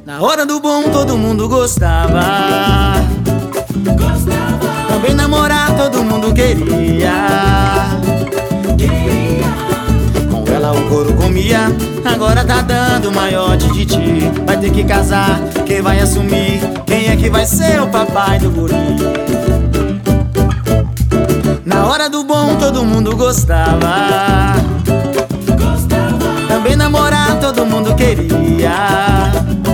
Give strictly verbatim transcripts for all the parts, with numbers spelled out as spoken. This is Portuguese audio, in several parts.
Na hora do bom todo mundo gostava, gostava. Também namorar todo mundo queria, queria. Com ela o couro comia, agora tá dando maior de ti. Vai ter que casar, quem vai assumir? Quem é que vai ser o papai do guri? Na hora do bom todo mundo gostava, gostava. Também namorar todo mundo queria,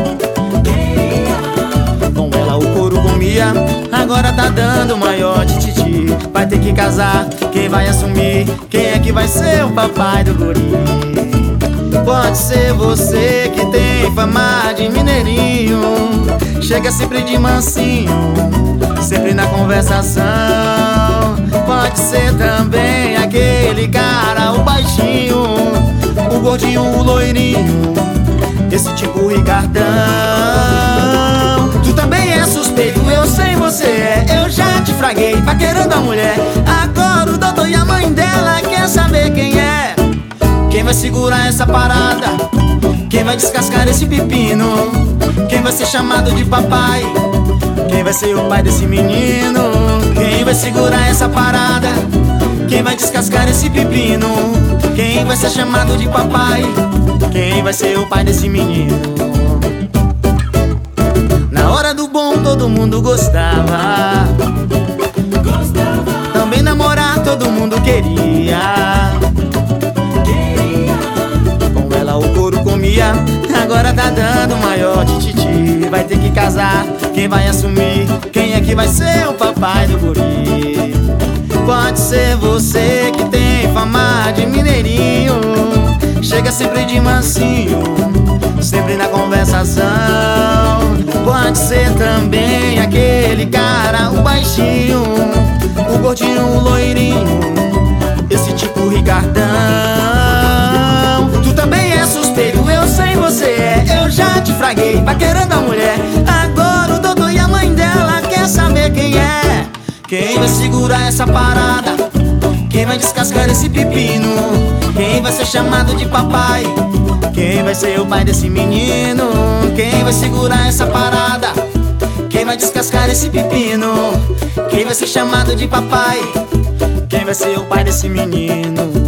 agora tá dando maior de titi. Vai ter que casar, quem vai assumir? Quem é que vai ser o papai do guri? Pode ser você que tem fama de mineirinho, chega sempre de mansinho, sempre na conversação. Pode ser também aquele cara, o baixinho, o gordinho, o loirinho, esse tipo Ricardão. Tu também é suspeito, eu sei você é. Eu já te fraguei, paquerando a mulher. Agora o doutor e a mãe dela quer saber quem é. Quem vai segurar essa parada? Quem vai descascar esse pepino? Quem vai ser chamado de papai? Quem vai ser o pai desse menino? Quem vai segurar essa parada? Quem vai descascar esse pepino? Quem vai ser chamado de papai? Quem vai ser o pai desse menino? Na hora do bom todo mundo gostava, gostava. Também namorar todo mundo queria, queria. Com ela o couro comia, agora tá dando maior de titi. Vai ter que casar, quem vai assumir? Quem é que vai ser o papai do guri? Pode ser você que tem fama de mineirinho, chega sempre de mansinho, sempre na conversação. Pode ser também aquele cara, o baixinho, o gordinho, o loirinho, esse tipo Ricardão. Tu também é suspeito, eu sei você é. Eu já te fraguei, paquerando a mulher. Agora o doutor e a mãe dela quer saber quem é. Quem vai segurar essa parada? Quem vai descascar esse pepino? Quem vai ser chamado de papai? Quem vai ser o pai desse menino? Quem vai segurar essa parada? Quem vai descascar esse pepino? Quem vai ser chamado de papai? Quem vai ser o pai desse menino?